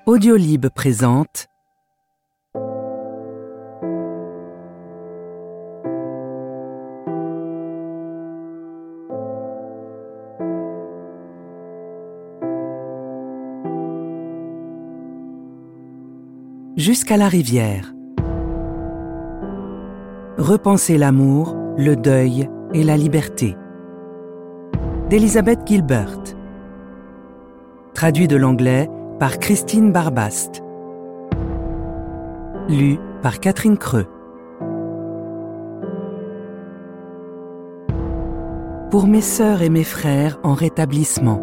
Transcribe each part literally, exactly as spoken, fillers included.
Audiolib présente Jusqu'à la rivière. Repenser l'amour, le deuil et la liberté. D'Elizabeth Gilbert. Traduit de l'anglais par Christine Barbast. Lu par Catherine Creux. Pour mes sœurs et mes frères en rétablissement.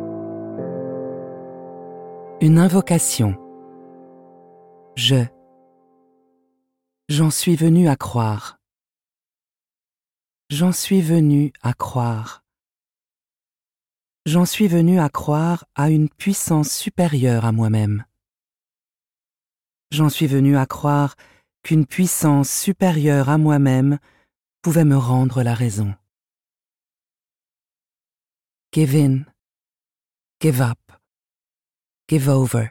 Une invocation. Je. J'en suis venu à croire. J'en suis venu à croire. J'en suis venu à croire à une puissance supérieure à moi-même. J'en suis venu à croire qu'une puissance supérieure à moi-même pouvait me rendre la raison. Give in, give up, give over.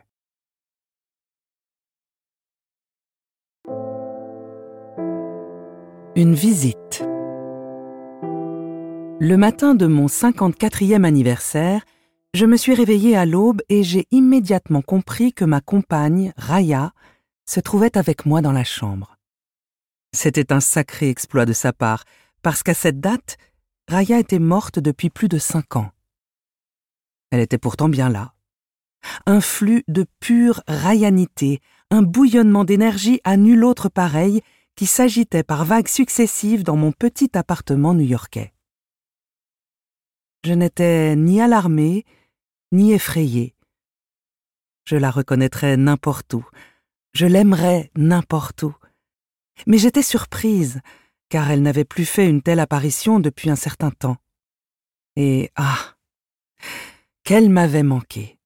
Une visite. Le matin de mon cinquante-quatrième anniversaire, je me suis réveillée à l'aube et j'ai immédiatement compris que ma compagne, Raya, se trouvait avec moi dans la chambre. C'était un sacré exploit de sa part, parce qu'à cette date, Raya était morte depuis plus de cinq ans. Elle était pourtant bien là. Un flux de pure rayanité, un bouillonnement d'énergie à nul autre pareil qui s'agitait par vagues successives dans mon petit appartement new-yorkais. Je n'étais ni alarmée, ni effrayée. Je la reconnaîtrais n'importe où, je l'aimerais n'importe où. Mais j'étais surprise, car elle n'avait plus fait une telle apparition depuis un certain temps. Et ah, qu'elle m'avait manqué.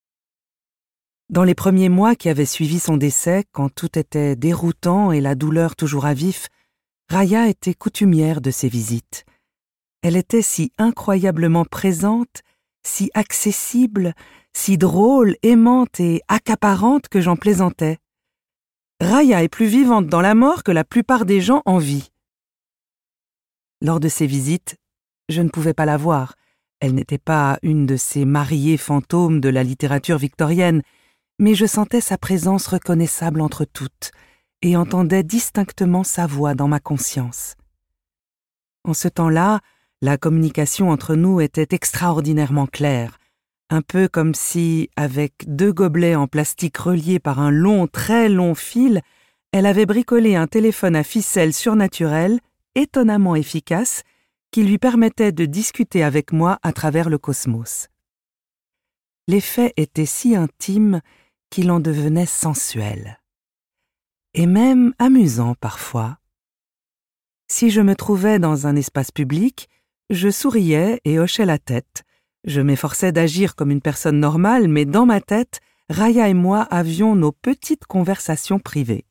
Dans les premiers mois qui avaient suivi son décès, quand tout était déroutant et la douleur toujours à vif, Raya était coutumière de ses visites. Elle était si incroyablement présente, si accessible, si drôle, aimante et accaparante que j'en plaisantais. Raya est plus vivante dans la mort que la plupart des gens en vie. Lors de ces visites, je ne pouvais pas la voir. Elle n'était pas une de ces mariées fantômes de la littérature victorienne, mais je sentais sa présence reconnaissable entre toutes et entendais distinctement sa voix dans ma conscience. En ce temps-là, la communication entre nous était extraordinairement claire, un peu comme si, avec deux gobelets en plastique reliés par un long, très long fil, elle avait bricolé un téléphone à ficelle surnaturel, étonnamment efficace, qui lui permettait de discuter avec moi à travers le cosmos. L'effet était si intime qu'il en devenait sensuel, et même amusant parfois. Si je me trouvais dans un espace public, je souriais et hochais la tête. Je m'efforçais d'agir comme une personne normale, mais dans ma tête, Raya et moi avions nos petites conversations privées.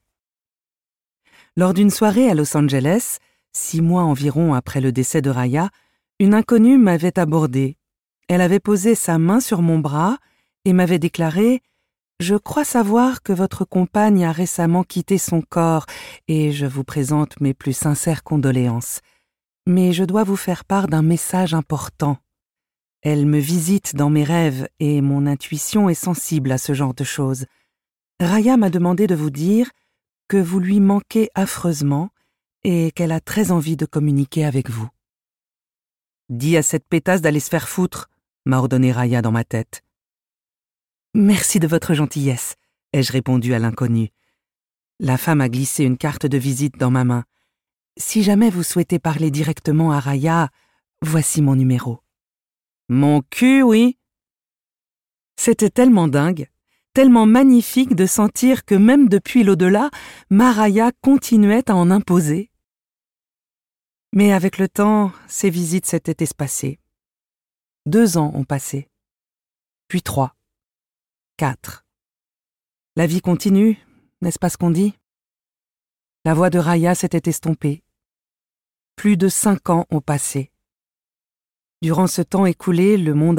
Lors d'une soirée à Los Angeles, six mois environ après le décès de Raya, une inconnue m'avait abordée. Elle avait posé sa main sur mon bras et m'avait déclaré « Je crois savoir que votre compagne a récemment quitté son corps et je vous présente mes plus sincères condoléances. Mais je dois vous faire part d'un message important. Elle me visite dans mes rêves et mon intuition est sensible à ce genre de choses. Raya m'a demandé de vous dire que vous lui manquez affreusement et qu'elle a très envie de communiquer avec vous. » « Dis à cette pétasse d'aller se faire foutre, » m'a ordonné Raya dans ma tête. « Merci de votre gentillesse, » ai-je répondu à l'inconnue. La femme a glissé une carte de visite dans ma main. « Si jamais vous souhaitez parler directement à Raya, voici mon numéro. » Mon cul, oui. C'était tellement dingue, tellement magnifique de sentir que même depuis l'au-delà, ma Raya continuait à en imposer. Mais avec le temps, ces visites s'étaient espacées. Deux ans ont passé, puis trois, quatre. La vie continue, n'est-ce pas ce qu'on dit? La voix de Raya s'était estompée. Plus de cinq ans ont passé. Durant ce temps écoulé, le monde